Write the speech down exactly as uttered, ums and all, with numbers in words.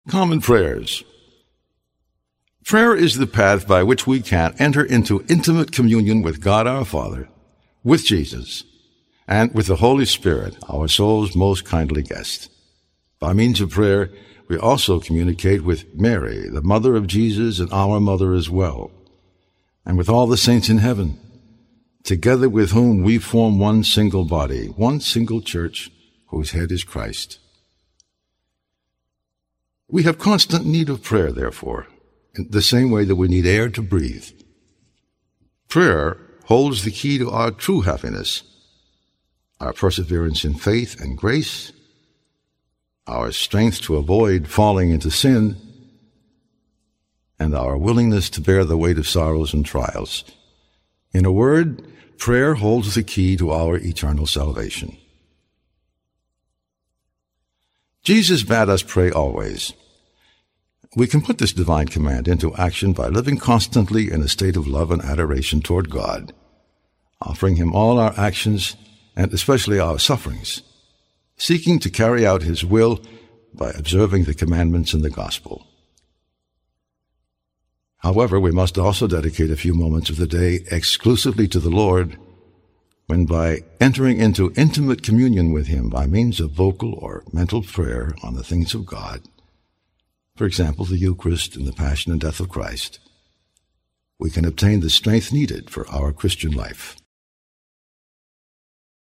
Common prayers. Prayer is the path by which we can enter into intimate communion with God our Father, with Jesus, and with the Holy Spirit, our soul's most kindly guest. By means of prayer, we also communicate with Mary, the mother of Jesus and our mother as well, and with all the saints in heaven, together with whom we form one single body, one single church, whose head is Christ. We have constant need of prayer, therefore, in the same way that we need air to breathe. Prayer holds the key to our true happiness, our perseverance in faith and grace, our strength to avoid falling into sin, and our willingness to bear the weight of sorrows and trials. In a word, prayer holds the key to our eternal salvation. Jesus bade us pray always. We can put this divine command into action by living constantly in a state of love and adoration toward God, offering Him all our actions and especially our sufferings, seeking to carry out His will by observing the commandments in the gospel. However, we must also dedicate a few moments of the day exclusively to the Lord, when by entering into intimate communion with Him by means of vocal or mental prayer on the things of God, for example, the Eucharist and the Passion and Death of Christ, we can obtain the strength needed for our Christian life.